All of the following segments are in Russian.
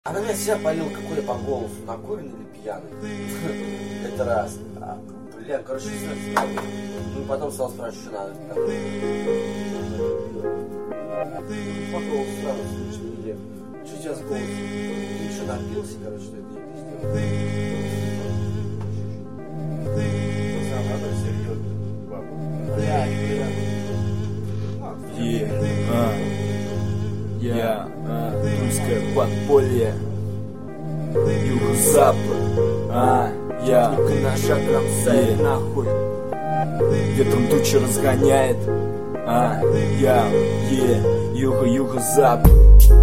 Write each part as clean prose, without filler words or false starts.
Она меня себя полила, какой я по голосу, накуренный или пьяный. Это раз. Бля, короче, ну и потом стал спрашивать, что надо. По голосу сразу слышно, где. Что у тебя с голосом? Ты что, напился, короче, что это не пиздец? Она серьезно, баба. Бля, тульское подполье, юго-запад, только на шаг рамсает нахуй. Ветром тучи разгоняет, юго-юго-запад.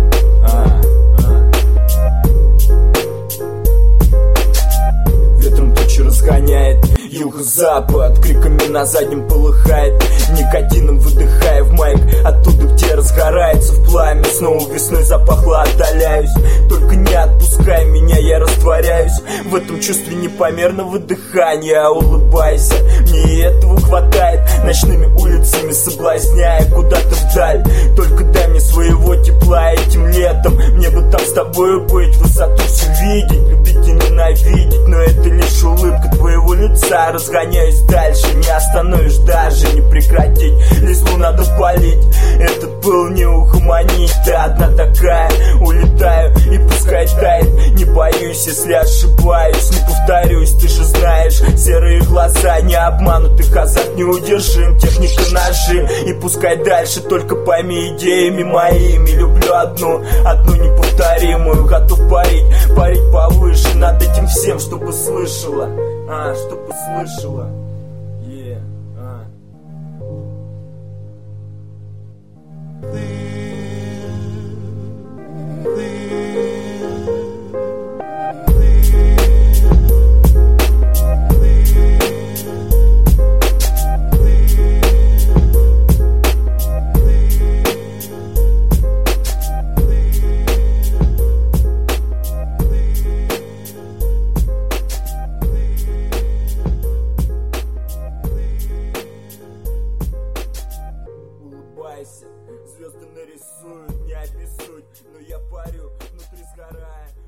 Ветром тучи разгоняет, юго-запад, криками на заднем полыхает, никотином выдыхая в майк, оттуда где разгорается в пламя. Снова весной запахло, отдаляюсь, только не отпускай меня, я растворяюсь в этом чувстве непомерного дыхания. Улыбайся, мне и этого хватает, ночными улицами соблазняя куда-то вдаль. Только дай мне своего тепла этим летом, мне бы там с тобою быть, высоту все видеть, любить и ненавидеть, но это лишь улыбка твоего лица. Разгоняюсь дальше, не остановишь даже, не прекратить, листву надо палить, этот пыл не угомонить. Ты одна такая, улетаю и пускай тает, не боюсь, если ошибаюсь, не повторюсь, ты же знаешь, серые глаза не обманутых азарт неудержим, техника нажим, и пускай дальше, только пойми идеями моими. Люблю одну неповторимую, готов парить повыше над этим всем, чтобы слышала, чтобы слышала. Звезды нарисуют, не обессудь, но я парю, внутри сгорая.